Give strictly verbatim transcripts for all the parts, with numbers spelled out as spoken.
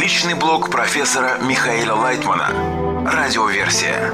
Научный блог профессора Михаила Лайтмана. Радиоверсия.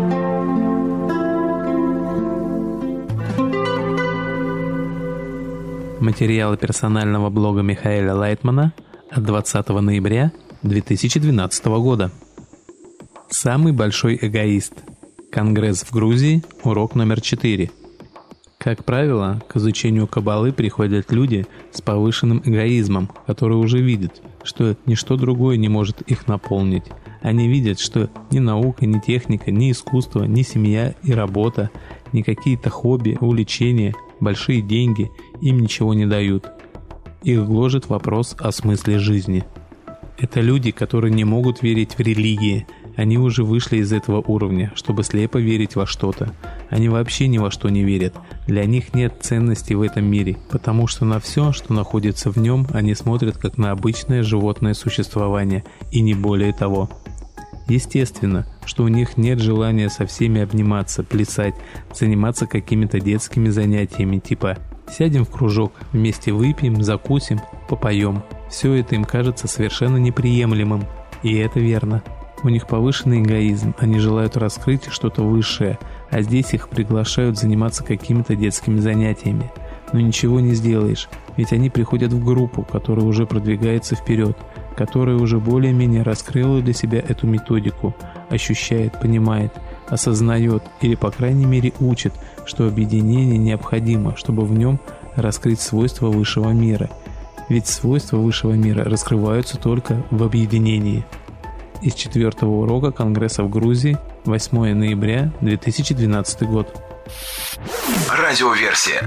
Материалы персонального блога Михаила Лайтмана от двадцатого ноября две тысячи двенадцатого года. Самый большой эгоист. Конгресс в Грузии. Урок номер четыре. Как правило, к изучению каббалы приходят люди с повышенным эгоизмом, которые уже видят, что ничто другое не может их наполнить. Они видят, что ни наука, ни техника, ни искусство, ни семья и работа, ни какие-то хобби, увлечения, большие деньги им ничего не дают. Их гложет вопрос о смысле жизни. Это люди, которые не могут верить в религии. Они уже вышли из этого уровня, чтобы слепо верить во что-то. Они вообще ни во что не верят. Для них нет ценностей в этом мире, потому что на все, что находится в нем, они смотрят как на обычное животное существование, и не более того. Естественно, что у них нет желания со всеми обниматься, плясать, заниматься какими-то детскими занятиями, типа «сядем в кружок, вместе выпьем, закусим, попоем». Все это им кажется совершенно неприемлемым, и это верно. У них повышенный эгоизм, они желают раскрыть что-то высшее, а здесь их приглашают заниматься какими-то детскими занятиями. Но ничего не сделаешь, ведь они приходят в группу, которая уже продвигается вперед, которая уже более-менее раскрыла для себя эту методику, ощущает, понимает, осознает или, по крайней мере, учит, что объединение необходимо, чтобы в нем раскрыть свойства высшего мира. Ведь свойства высшего мира раскрываются только в объединении. Из четвертого урока Конгресса в Грузии, восьмого ноября две тысячи двенадцатый год. Радиоверсия.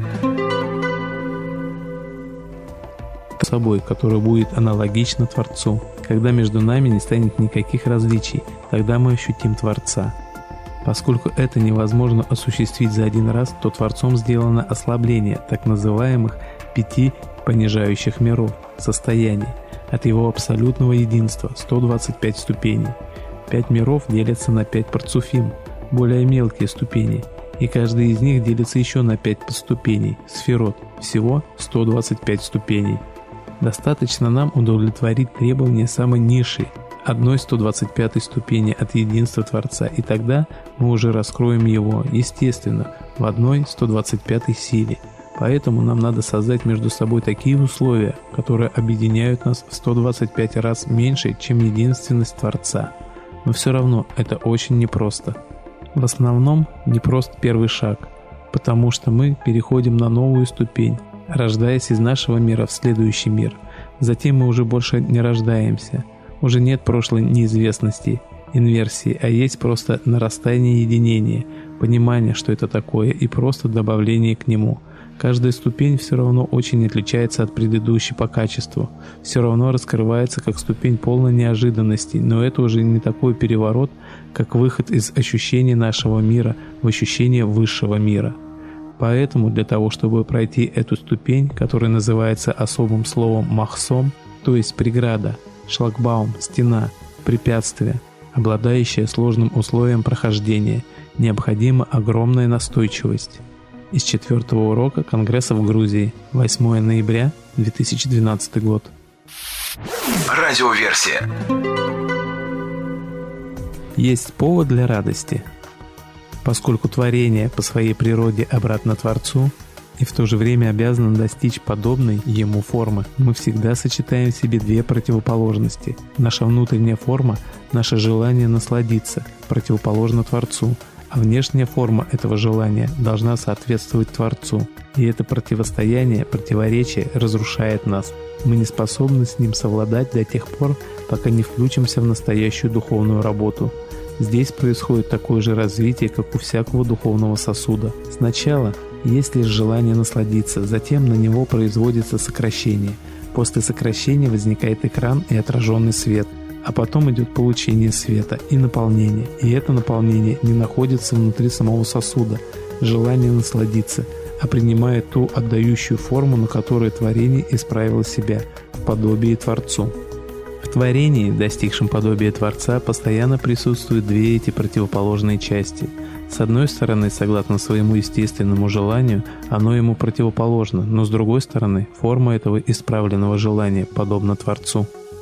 Собой, который будет аналогично Творцу. Когда между нами не станет никаких различий, тогда мы ощутим Творца. Поскольку это невозможно осуществить за один раз, то Творцом сделано ослабление так называемых пяти понижающих миров, состояний, от его абсолютного единства, сто двадцать пять ступеней. Пять миров делятся на пять парцуфим, более мелкие ступени, и каждый из них делится еще на пять подступеней, сферот, всего сто двадцать пять ступеней. Достаточно нам удовлетворить требования самой низшей, одной сто двадцать пятой ступени от единства Творца, и тогда мы уже раскроем его, естественно, в одной сто двадцать пятой силе. Поэтому нам надо создать между собой такие условия, которые объединяют нас в сто двадцать пять раз меньше, чем единственность Творца. Но все равно это очень непросто. В основном непрост первый шаг, потому что мы переходим на новую ступень, рождаясь из нашего мира в следующий мир. Затем мы уже больше не рождаемся. Уже нет прошлой неизвестности, инверсии, а есть просто нарастание единения, понимание, что это такое, и просто добавление к нему. Каждая ступень все равно очень отличается от предыдущей по качеству, все равно раскрывается как ступень полной неожиданностей, но это уже не такой переворот, как выход из ощущения нашего мира в ощущение высшего мира. Поэтому для того, чтобы пройти эту ступень, которая называется особым словом «махсом», то есть преграда, шлагбаум, стена, препятствие, обладающее сложным условием прохождения, необходима огромная настойчивость. Из четвертого урока Конгресса в Грузии, восьмого ноября две тысячи двенадцатый год. Радиоверсия. Есть повод для радости. Поскольку творение по своей природе обратно Творцу и в то же время обязано достичь подобной ему формы, мы всегда сочетаем в себе две противоположности. Наша внутренняя форма, наше желание насладиться, противоположно Творцу, а внешняя форма этого желания должна соответствовать Творцу. И это противостояние, противоречие разрушает нас. Мы не способны с ним совладать до тех пор, пока не включимся в настоящую духовную работу. Здесь происходит такое же развитие, как у всякого духовного сосуда. Сначала есть лишь желание насладиться, затем на него производится сокращение. После сокращения возникает экран и отраженный свет. А потом идет получение света и наполнение. И это наполнение не находится внутри самого сосуда, желание насладиться, а принимает ту отдающую форму, на которой творение исправило себя, в подобии Творцу. В творении, достигшем подобия Творца, постоянно присутствуют две эти противоположные части. С одной стороны, согласно своему естественному желанию, оно ему противоположно, но с другой стороны, форма этого исправленного желания подобна Творцу.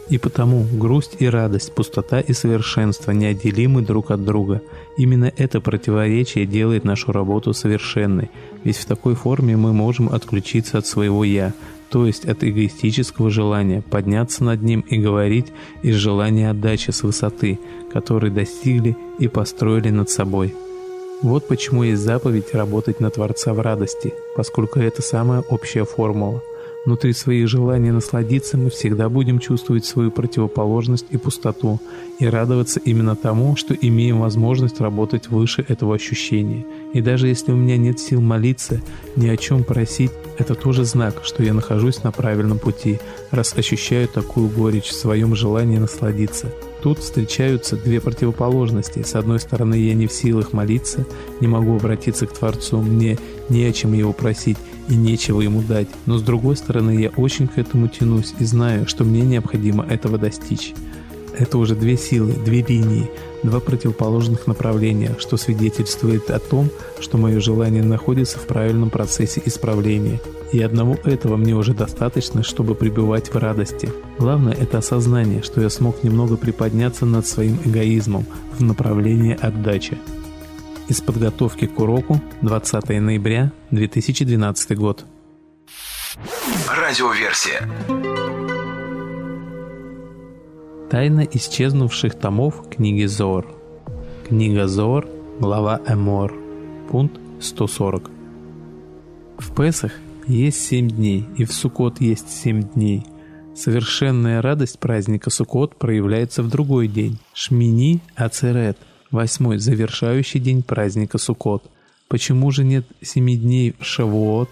И потому грусть и радость, пустота и совершенство неотделимы друг от друга. Именно это противоречие делает нашу работу совершенной, ведь в такой форме мы можем отключиться от своего «я», то есть от эгоистического желания, подняться над ним и говорить из желания отдачи с высоты, которой достигли и построили над собой. Вот почему есть заповедь работать на Творца в радости, поскольку это самая общая формула. Внутри своих желаний насладиться мы всегда будем чувствовать свою противоположность и пустоту, и радоваться именно тому, что имеем возможность работать выше этого ощущения. И даже если у меня нет сил молиться, ни о чем просить, это тоже знак, что я нахожусь на правильном пути, раз ощущаю такую горечь в своем желании насладиться. Тут встречаются две противоположности. С одной стороны, я не в силах молиться, не могу обратиться к Творцу, мне не о чем его просить и нечего ему дать. Но с другой стороны, я очень к этому тянусь и знаю, что мне необходимо этого достичь. Это уже две силы, две линии, два противоположных направления, что свидетельствует о том, что мое желание находится в правильном процессе исправления. И одного этого мне уже достаточно, чтобы пребывать в радости. Главное — это осознание, что я смог немного приподняться над своим эгоизмом в направлении отдачи. Из подготовки к уроку, двадцатое ноября две тысячи двенадцатый год. Радиоверсия. Тайна исчезнувших томов книги Зоор. Книга Зоор, глава Эмор, пункт сто сорок. В Песах есть семь дней, и в Суккот есть семь дней. Совершенная радость праздника Суккот проявляется в другой день – Шмини Ацерет, восьмой завершающий день праздника Суккот. Почему же нет семи дней в Шавуот?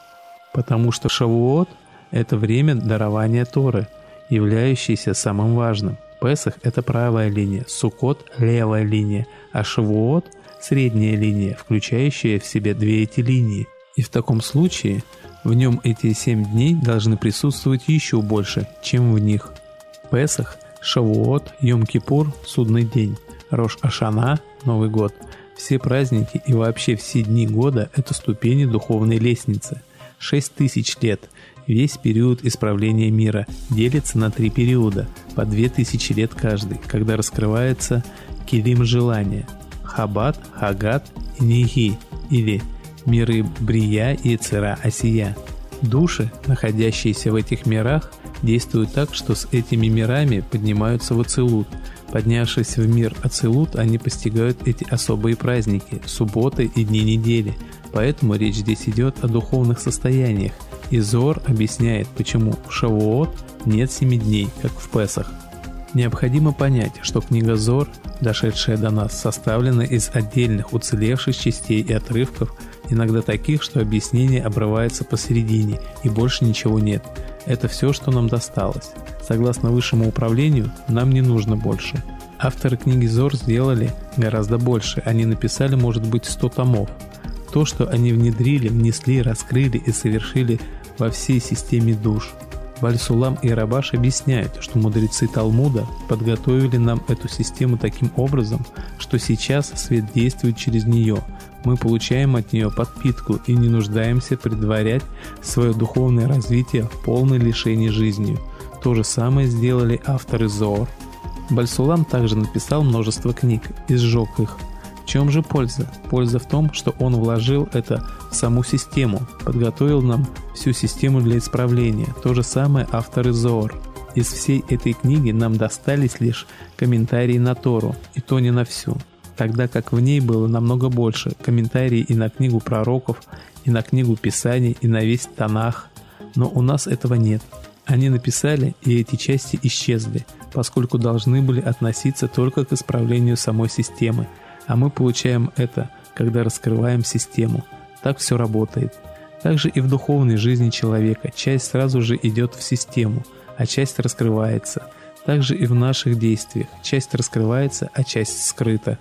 Потому что Шавуот – это время дарования Торы, являющееся самым важным. Песах – это правая линия, Суккот – левая линия, а Шавуот – средняя линия, включающая в себя две эти линии. И в таком случае в нем эти семь дней должны присутствовать еще больше, чем в них. Песах, Шавуот, Йом-Кипур – судный день, Рош-Ашана – Новый год. Все праздники и вообще все дни года – это ступени духовной лестницы. Шесть тысяч лет, весь период исправления мира, делится на три периода, по две тысячи лет каждый, когда раскрывается килим желания – Хабат, Хагат и Неги, или миры Брия и Цера Асия. Души, находящиеся в этих мирах, действуют так, что с этими мирами поднимаются в Ацилут. Поднявшись в мир Ацилут, они постигают эти особые праздники, субботы и дни недели. Поэтому речь здесь идет о духовных состояниях. И Зоор объясняет, почему в Шавуот нет семи дней, как в Песах. Необходимо понять, что книга Зоор, дошедшая до нас, составлена из отдельных уцелевших частей и отрывков, иногда таких, что объяснение обрывается посередине и больше ничего нет. Это все, что нам досталось. Согласно высшему управлению, нам не нужно больше. Авторы книги Зоор сделали гораздо больше, они написали, может быть, сто томов. То, что они внедрили, внесли, раскрыли и совершили во всей системе душ. Валь-Сулам и Рабаш объясняют, что мудрецы Талмуда подготовили нам эту систему таким образом, что сейчас свет действует через нее. Мы получаем от нее подпитку и не нуждаемся предварять свое духовное развитие в полной лишении жизнью. То же самое сделали авторы Зоор. Валь-Сулам также написал множество книг и сжег их. В чем же польза? Польза в том, что он вложил это в саму систему, подготовил нам всю систему для исправления. То же самое авторы Зоор. Из всей этой книги нам достались лишь комментарии на Тору, и то не на всю, тогда как в ней было намного больше комментарий и на книгу пророков, и на книгу Писаний, и на весь Танах. Но у нас этого нет. Они написали, и эти части исчезли, поскольку должны были относиться только к исправлению самой системы. А мы получаем это, когда раскрываем систему. Так все работает. Также и в духовной жизни человека часть сразу же идет в систему, а часть раскрывается. Также и в наших действиях часть раскрывается, а часть скрыта.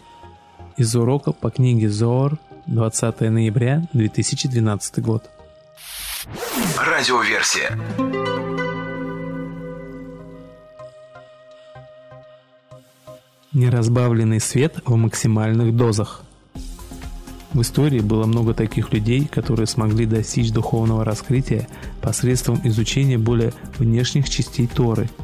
Из урока по книге Зоор, двадцатое ноября две тысячи двенадцатый год. Радиоверсия. Неразбавленный свет в максимальных дозах. В истории было много таких людей, которые смогли достичь духовного раскрытия посредством изучения более внешних частей Торы,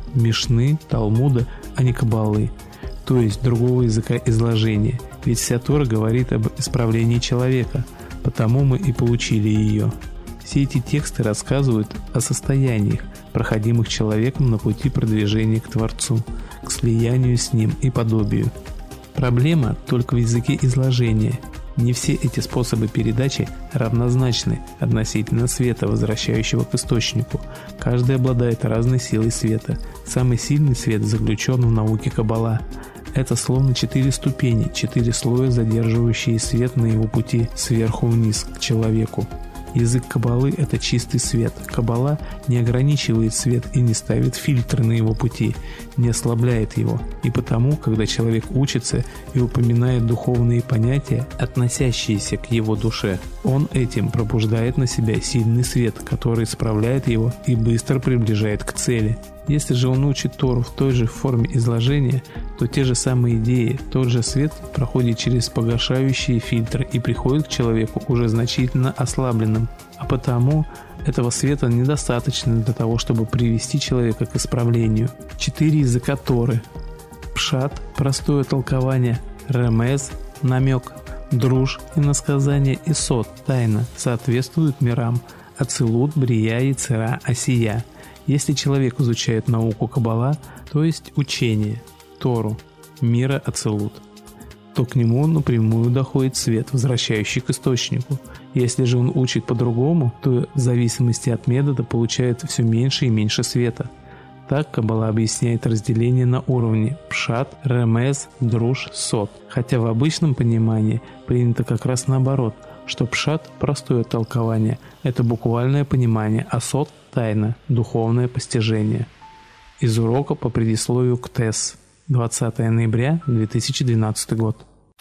Мишны, Талмуда, а не Каббалы, то есть другого языка изложения. Ведь вся Тора говорит об исправлении человека, потому мы и получили ее. Все эти тексты рассказывают о состояниях, проходимых человеком на пути продвижения к Творцу, к слиянию с Ним и подобию. Проблема только в языке изложения. Не все эти способы передачи равнозначны относительно света, возвращающего к источнику. Каждый обладает разной силой света. Самый сильный свет заключен в науке Каббала. Это словно четыре ступени, четыре слоя, задерживающие свет на его пути сверху вниз к человеку. Язык Каббалы – это чистый свет. Каббала не ограничивает свет и не ставит фильтры на его пути, не ослабляет его. И потому, когда человек учится и упоминает духовные понятия, относящиеся к его душе, он этим пробуждает на себя сильный свет, который справляет его и быстро приближает к цели. Если же он учит Тору в той же форме изложения, то те же самые идеи, тот же свет проходит через погашающие фильтры и приходит к человеку уже значительно ослабленным. А потому этого света недостаточно для того, чтобы привести человека к исправлению. Четыре языка Торы. Пшат – простое толкование, ремез – намек, друж – иносказание и сот – тайна соответствуют мирам Ацилут, Брия, Яцера, Осия. Если человек изучает науку Каббала, то есть учение, Тору, мира Ацилут, то к нему напрямую доходит свет, возвращающий к источнику. Если же он учит по-другому, то в зависимости от метода получает все меньше и меньше света. Так Каббала объясняет разделение на уровни пшат, ремез, друж, сот. Хотя в обычном понимании принято как раз наоборот, что пшат – простое толкование, это буквальное понимание, а сот – тайна, духовное постижение. Из урока по предисловию к ТЭС. двадцатое ноября две тысячи двенадцатый год.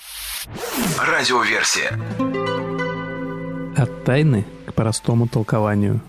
Радиоверсия. От тайны к простому толкованию.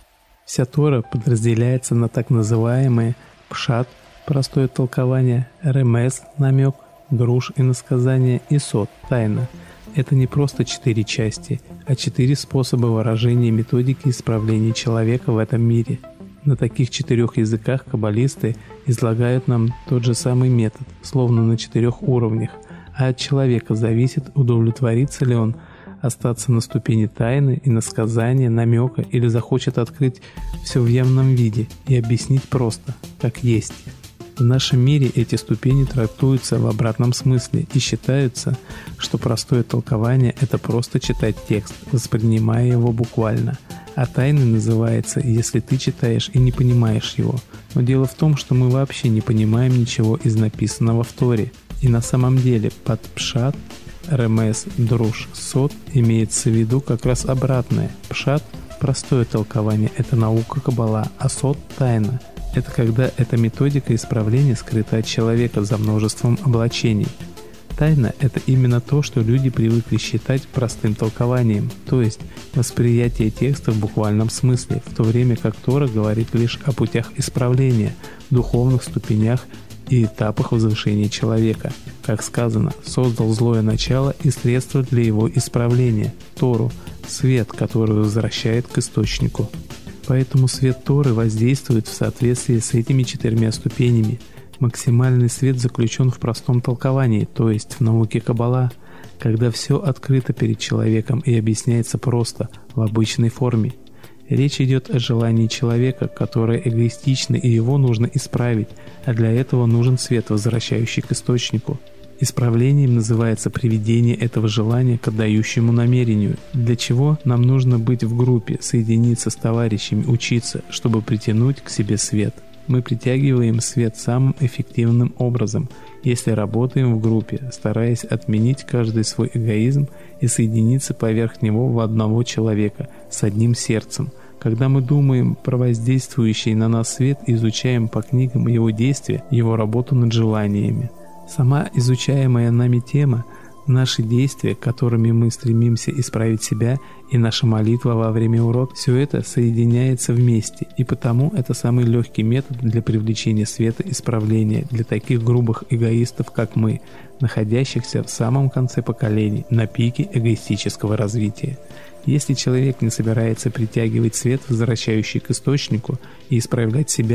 Вся Тора подразделяется на так называемые пшат – простое толкование, ремез – намек, друж – иносказание и сот – тайна. Это не просто четыре части, а четыре способа выражения методики исправления человека в этом мире. На таких четырех языках каббалисты излагают нам тот же самый метод, словно на четырех уровнях, а от человека зависит, удовлетворится ли он остаться на ступени тайны, иносказания, намека или захочет открыть все в явном виде и объяснить просто, как есть. В нашем мире эти ступени трактуются в обратном смысле и считаются, что простое толкование – это просто читать текст, воспринимая его буквально, а тайной называется, если ты читаешь и не понимаешь его. Но дело в том, что мы вообще не понимаем ничего из написанного в Торе. И на самом деле под пшат, ремез, друж, сот имеется в виду как раз обратное. Пшат – простое толкование – это наука Каббала, а сот – тайна. Это когда эта методика исправления скрыта от человека за множеством облачений. Тайна – это именно то, что люди привыкли считать простым толкованием, то есть восприятие текста в буквальном смысле, в то время как Тора говорит лишь о путях исправления, духовных ступенях и этапах возвышения человека. Как сказано, создал злое начало и средства для его исправления – Тору, свет, который возвращает к источнику. Поэтому свет Торы воздействует в соответствии с этими четырьмя ступенями. Максимальный свет заключен в простом толковании, то есть в науке Каббала, когда все открыто перед человеком и объясняется просто, в обычной форме. Речь идет о желании человека, которое эгоистично и его нужно исправить, а для этого нужен свет, возвращающий к источнику. Исправлением называется приведение этого желания к отдающему намерению, для чего нам нужно быть в группе, соединиться с товарищами, учиться, чтобы притянуть к себе свет. Мы притягиваем свет самым эффективным образом, если работаем в группе, стараясь отменить каждый свой эгоизм и соединиться поверх него в одного человека, с одним сердцем. Когда мы думаем про воздействующий на нас свет и изучаем по книгам его действия, его работу над желаниями. Сама изучаемая нами тема, наши действия, которыми мы стремимся исправить себя, и наша молитва во время урок – все это соединяется вместе, и потому это самый легкий метод для привлечения света исправления для таких грубых эгоистов, как мы, находящихся в самом конце поколений, на пике эгоистического развития. Если человек не собирается притягивать свет, возвращающий к источнику, и исправлять себя,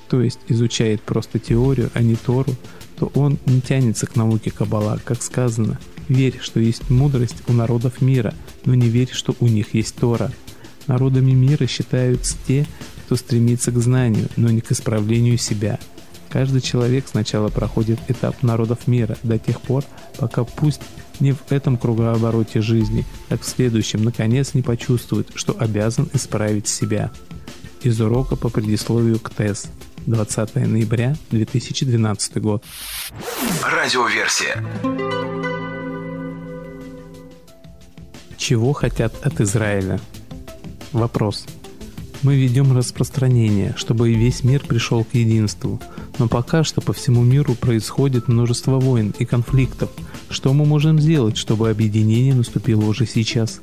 то есть изучает просто теорию, а не Тору, то он не тянется к науке Каббала, как сказано: «Верь, что есть мудрость у народов мира, но не верь, что у них есть Тора». Народами мира считаются те, кто стремится к знанию, но не к исправлению себя. Каждый человек сначала проходит этап народов мира до тех пор, пока пусть не в этом кругообороте жизни, так в следующем, наконец, не почувствует, что обязан исправить себя. Из урока по предисловию к ТЭС. двадцатое ноября две тысячи двенадцатый год. Радиоверсия. Чего хотят от Израиля? Вопрос. Мы ведем распространение, чтобы весь мир пришел к единству, но пока что по всему миру происходит множество войн и конфликтов. Что мы можем сделать, чтобы объединение наступило уже сейчас?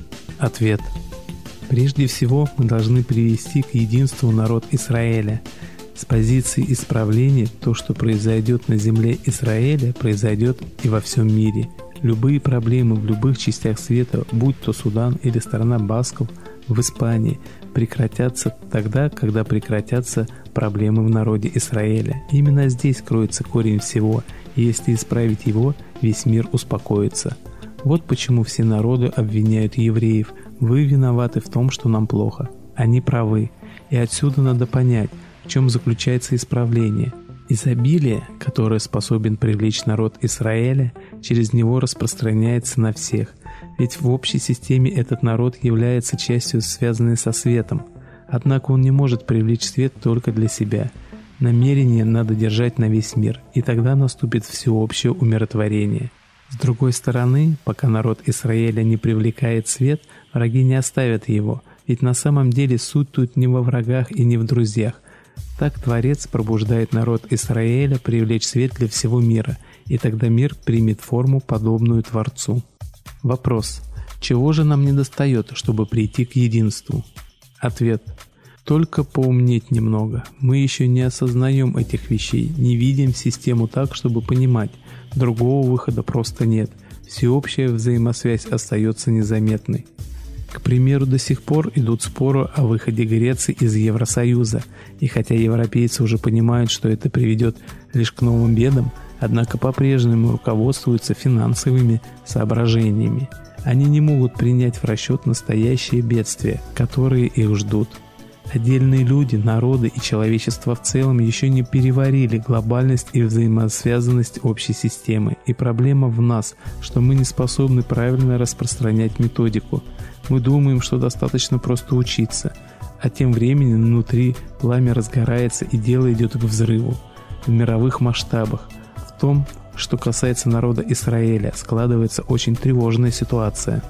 Ответ. Прежде всего, мы должны привести к единству народ Израиля. С позиции исправления то, что произойдет на земле Израиля, произойдет и во всем мире. Любые проблемы в любых частях света, будь то Судан или страна басков в Испании, прекратятся тогда, когда прекратятся проблемы в народе Израиля. Именно здесь кроется корень всего, и если исправить его, весь мир успокоится. Вот почему все народы обвиняют евреев: вы виноваты в том, что нам плохо. Они правы. И отсюда надо понять, в чем заключается исправление. Изобилие, которое способен привлечь народ Израиля, через него распространяется на всех. Ведь в общей системе этот народ является частью, связанной со светом. Однако он не может привлечь свет только для себя. Намерение надо держать на весь мир, и тогда наступит всеобщее умиротворение. С другой стороны, пока народ Израиля не привлекает свет, враги не оставят его, ведь на самом деле суть тут не во врагах и не в друзьях. Так Творец пробуждает народ Израиля привлечь свет для всего мира, и тогда мир примет форму, подобную Творцу. Вопрос. Чего же нам недостает, чтобы прийти к единству? Ответ. Только поумнеть немного. Мы еще не осознаем этих вещей, не видим систему так, чтобы понимать. Другого выхода просто нет. Всеобщая взаимосвязь остается незаметной. К примеру, до сих пор идут споры о выходе Греции из Евросоюза, и хотя европейцы уже понимают, что это приведет лишь к новым бедам, однако по-прежнему руководствуются финансовыми соображениями. Они не могут принять в расчет настоящие бедствия, которые их ждут. Отдельные люди, народы и человечество в целом еще не переварили глобальность и взаимосвязанность общей системы. И проблема в нас, что мы не способны правильно распространять методику. Мы думаем, что достаточно просто учиться, а тем временем внутри пламя разгорается и дело идет к взрыву. В мировых масштабах. В том, что касается народа Израиля, складывается очень тревожная ситуация.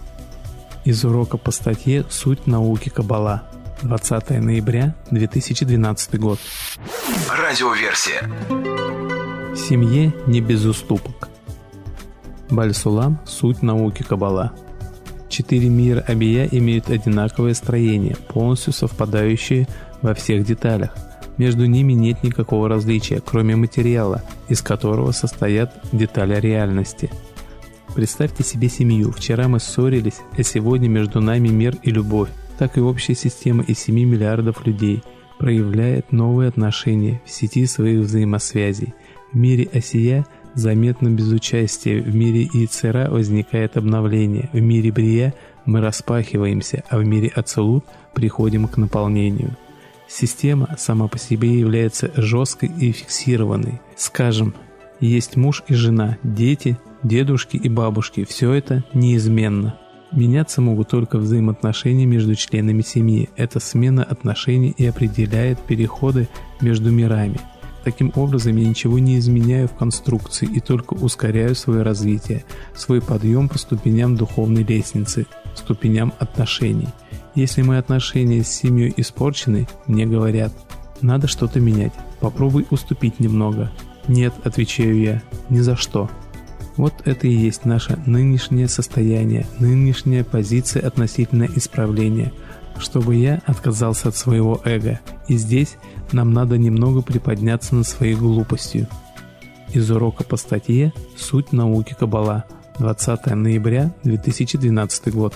Из урока по статье «Суть науки Каббала». двадцатое ноября две тысячи двенадцатый год. Радиоверсия. В семье не без уступок. Баль-Сулам – суть науки Каббала. Четыре мира Абия имеют одинаковое строение, полностью совпадающее во всех деталях. Между ними нет никакого различия, кроме материала, из которого состоят детали реальности. Представьте себе семью. Вчера мы ссорились, а сегодня между нами мир и любовь. Так и общая система из семи миллиардов людей проявляет новые отношения в сети своих взаимосвязей. В мире Осия заметно без участия, в мире Ицера возникает обновление, в мире Брия мы распахиваемся, а в мире Ацелут приходим к наполнению. Система сама по себе является жесткой и фиксированной. Скажем, есть муж и жена, дети, дедушки и бабушки, все это неизменно. Меняться могут только взаимоотношения между членами семьи. Эта смена отношений и определяет переходы между мирами. Таким образом, я ничего не изменяю в конструкции и только ускоряю свое развитие, свой подъем по ступеням духовной лестницы, ступеням отношений. Если мои отношения с семьей испорчены, мне говорят: надо что-то менять, попробуй уступить немного. Нет, отвечаю я, ни за что. Вот это и есть наше нынешнее состояние, нынешняя позиция относительно исправления, чтобы я отказался от своего эго, и здесь нам надо немного приподняться над своей глупостью. Из урока по статье «Суть науки Каббала», двадцатое ноября две тысячи двенадцатый год.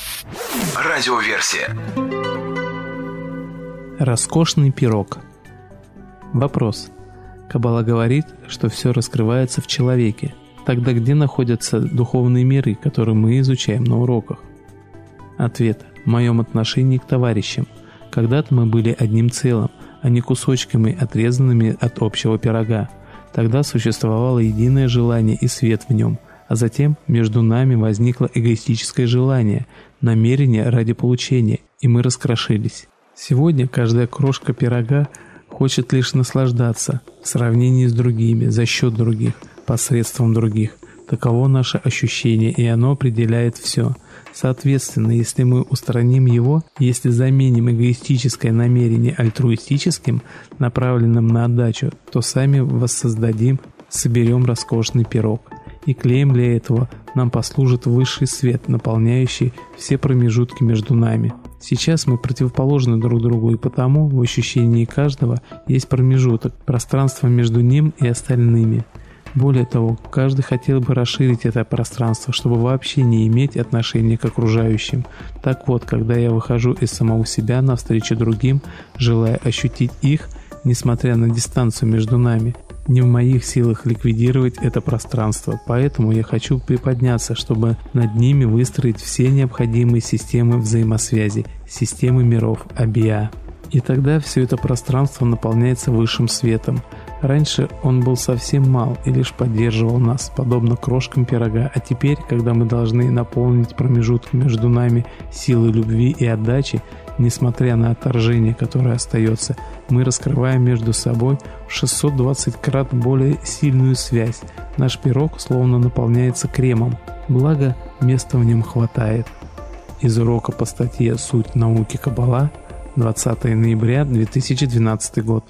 Радиоверсия. Роскошный пирог. Вопрос. Каббала говорит, что все раскрывается в человеке. Тогда где находятся духовные миры, которые мы изучаем на уроках? Ответ. В моем отношении к товарищам. Когда-то мы были одним целым, а не кусочками, отрезанными от общего пирога. Тогда существовало единое желание и свет в нем, а затем между нами возникло эгоистическое желание, намерение ради получения, и мы раскрошились. Сегодня каждая крошка пирога хочет лишь наслаждаться в сравнении с другими, за счет других, посредством других. Таково наше ощущение, и оно определяет все. Соответственно, если мы устраним его, если заменим эгоистическое намерение альтруистическим, направленным на отдачу, то сами воссоздадим, соберем роскошный пирог. И клеем для этого нам послужит высший свет, наполняющий все промежутки между нами. Сейчас мы противоположны друг другу, и потому в ощущении каждого есть промежуток, пространство между ним и остальными. Более того, каждый хотел бы расширить это пространство, чтобы вообще не иметь отношения к окружающим. Так вот, когда я выхожу из самого себя навстречу другим, желая ощутить их, несмотря на дистанцию между нами, не в моих силах ликвидировать это пространство, поэтому я хочу приподняться, чтобы над ними выстроить все необходимые системы взаимосвязи, системы миров, Абия. И тогда все это пространство наполняется высшим светом. Раньше он был совсем мал и лишь поддерживал нас, подобно крошкам пирога, а теперь, когда мы должны наполнить промежуток между нами силой любви и отдачи, несмотря на отторжение, которое остается, мы раскрываем между собой в шестьсот двадцать крат более сильную связь. Наш пирог словно наполняется кремом, благо места в нем хватает. Из урока по статье «Суть науки Каббала», двадцатое ноября две тысячи двенадцатый год.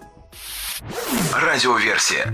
Радиоверсия.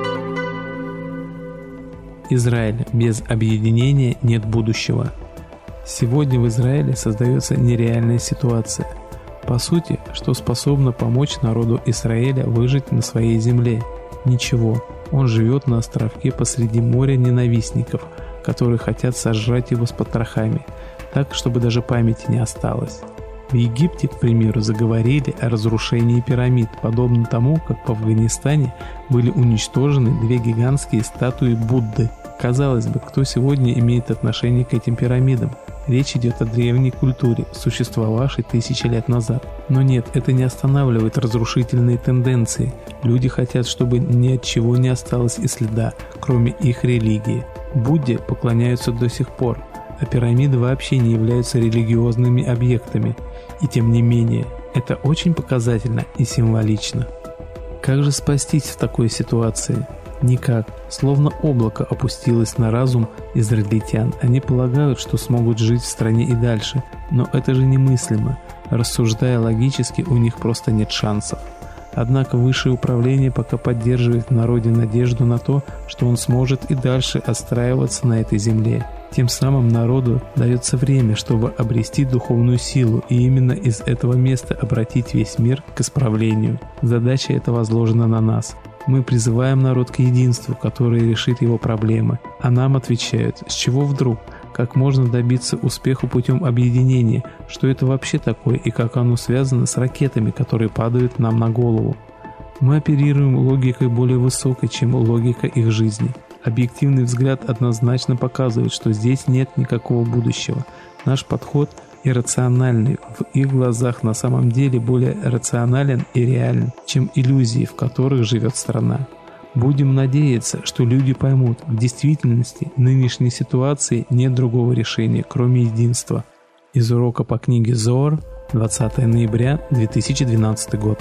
Израиль. Без объединения нет будущего. Сегодня в Израиле создается нереальная ситуация. По сути, что способно помочь народу Израиля выжить на своей земле? Ничего. Он живет на островке посреди моря ненавистников, которые хотят сожрать его с потрохами, так, чтобы даже памяти не осталось. В Египте, к примеру, заговорили о разрушении пирамид, подобно тому, как в Афганистане были уничтожены две гигантские статуи Будды. Казалось бы, кто сегодня имеет отношение к этим пирамидам? Речь идет о древней культуре, существовавшей тысячи лет назад. Но нет, это не останавливает разрушительные тенденции. Люди хотят, чтобы ни от чего не осталось и следа, кроме их религии. Будде поклоняются до сих пор, а пирамиды вообще не являются религиозными объектами. И тем не менее, это очень показательно и символично. Как же спастись в такой ситуации? Никак. Словно облако опустилось на разум израильтян. Они полагают, что смогут жить в стране и дальше. Но это же немыслимо. Рассуждая логически, у них просто нет шансов. Однако высшее управление пока поддерживает в народе надежду на то, что он сможет и дальше отстраиваться на этой земле. Тем самым народу дается время, чтобы обрести духовную силу, и именно из этого места обратить весь мир к исправлению. Задача эта возложена на нас. Мы призываем народ к единству, которое решит его проблемы, а нам отвечают: с чего вдруг? Как можно добиться успеха путем объединения? Что это вообще такое и как оно связано с ракетами, которые падают нам на голову? Мы оперируем логикой более высокой, чем логика их жизни. Объективный взгляд однозначно показывает, что здесь нет никакого будущего. Наш подход иррациональный, в их глазах на самом деле более рационален и реален, чем иллюзии, в которых живет страна. Будем надеяться, что люди поймут, в действительности нынешней ситуации нет другого решения, кроме единства. Из урока по книге Зоар, двадцатое ноября две тысячи двенадцатый год.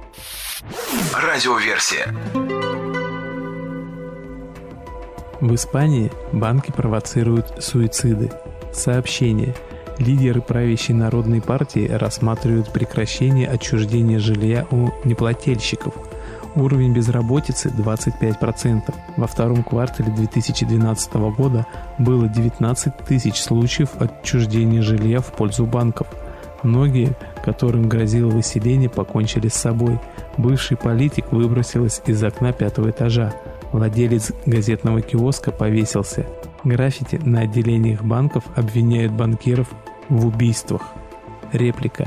Радиоверсия. В Испании банки провоцируют суициды. Сообщение. Лидеры правящей народной партии рассматривают прекращение отчуждения жилья у неплательщиков. Уровень безработицы двадцать пять процентов. Во втором квартале две тысячи двенадцатого года было девятнадцать тысяч случаев отчуждения жилья в пользу банков. Многие, которым грозило выселение, покончили с собой. Бывший политик выбросился из окна пятого этажа. Владелец газетного киоска повесился. Граффити на отделениях банков обвиняют банкиров в убийствах. Реплика.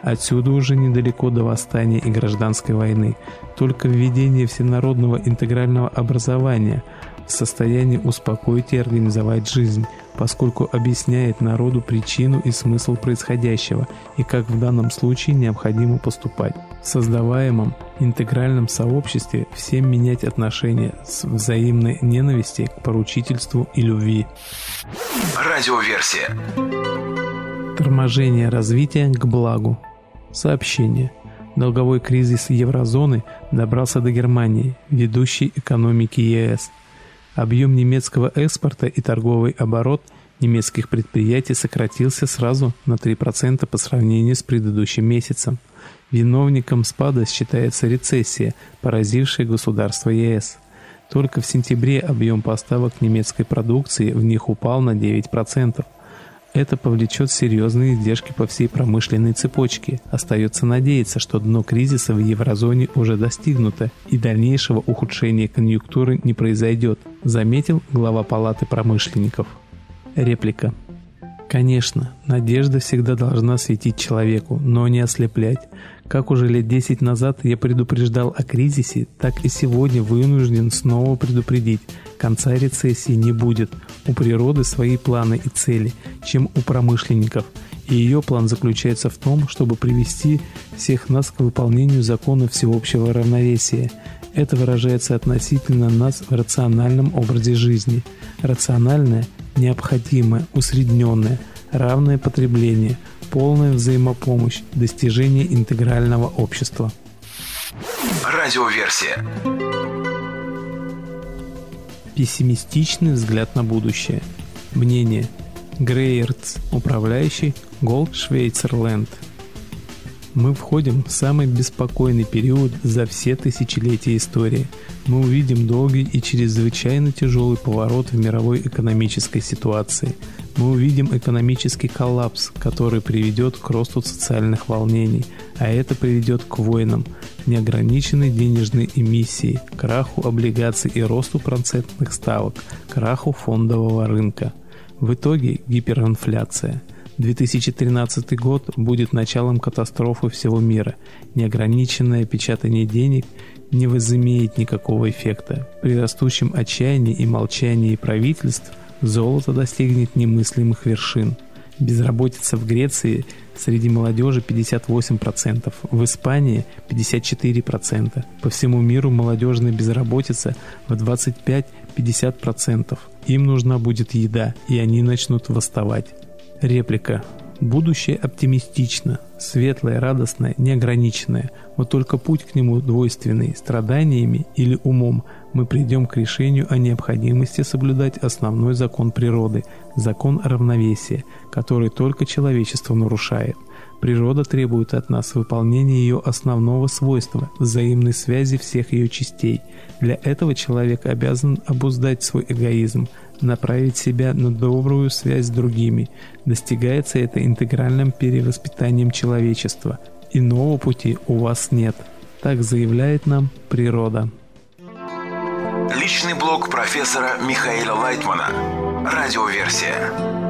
Отсюда уже недалеко до восстания и гражданской войны. Только введение всенародного интегрального образования в состоянии успокоить и организовать жизнь, поскольку объясняет народу причину и смысл происходящего и как в данном случае необходимо поступать. В создаваемом интегральном сообществе всем менять отношения с взаимной ненависти к поручительству и любви. Радиоверсия. Торможение развития к благу. Сообщение. Долговой кризис еврозоны добрался до Германии, ведущей экономики ЕС. Объем немецкого экспорта и торговый оборот немецких предприятий сократился сразу на три процента по сравнению с предыдущим месяцем. Виновником спада считается рецессия, поразившая государства ЕС. Только в сентябре объем поставок немецкой продукции в них упал на девять процентов. Это повлечет серьезные издержки по всей промышленной цепочке. Остается надеяться, что дно кризиса в еврозоне уже достигнуто и дальнейшего ухудшения конъюнктуры не произойдет, заметил глава Палаты промышленников. Реплика. Конечно, надежда всегда должна светить человеку, но не ослеплять. Как уже лет десять назад я предупреждал о кризисе, так и сегодня вынужден снова предупредить. Конца рецессии не будет. У природы свои планы и цели, чем у промышленников. И ее план заключается в том, чтобы привести всех нас к выполнению закона всеобщего равновесия. Это выражается относительно нас в рациональном образе жизни. Рациональное, необходимое, усредненное, равное потребление, полная взаимопомощь, достижение интегрального общества. Радиоверсия. Пессимистичный взгляд на будущее. Мнение. Грейерц, управляющий Gold Schweizerland. Мы входим в самый беспокойный период за все тысячелетия истории. Мы увидим долгий и чрезвычайно тяжелый поворот в мировой экономической ситуации. Мы увидим экономический коллапс, который приведет к росту социальных волнений, а это приведет к войнам, неограниченной денежной эмиссии, краху облигаций и росту процентных ставок, краху фондового рынка. В итоге гиперинфляция. две тысячи тринадцатый год будет началом катастрофы всего мира. Неограниченное печатание денег не возымеет никакого эффекта. При растущем отчаянии и молчании правительств золото достигнет немыслимых вершин. Безработица в Греции среди молодежи пятьдесят восемь процентов, в Испании пятьдесят четыре процента. По всему миру молодежная безработица в двадцать пять - пятьдесят процентов. Им нужна будет еда, и они начнут восставать. Реплика. Будущее оптимистично, светлое, радостное, неограниченное. Вот только путь к нему двойственный. Страданиями или умом мы придем к решению о необходимости соблюдать основной закон природы, закон равновесия, который только человечество нарушает. Природа требует от нас выполнения ее основного свойства – взаимной связи всех ее частей. Для этого человек обязан обуздать свой эгоизм, направить себя на добрую связь с другими. Достигается это интегральным перевоспитанием человечества. Иного пути у вас нет. Так заявляет нам природа. Личный блог профессора Михаила Лайтмана. Радиоверсия.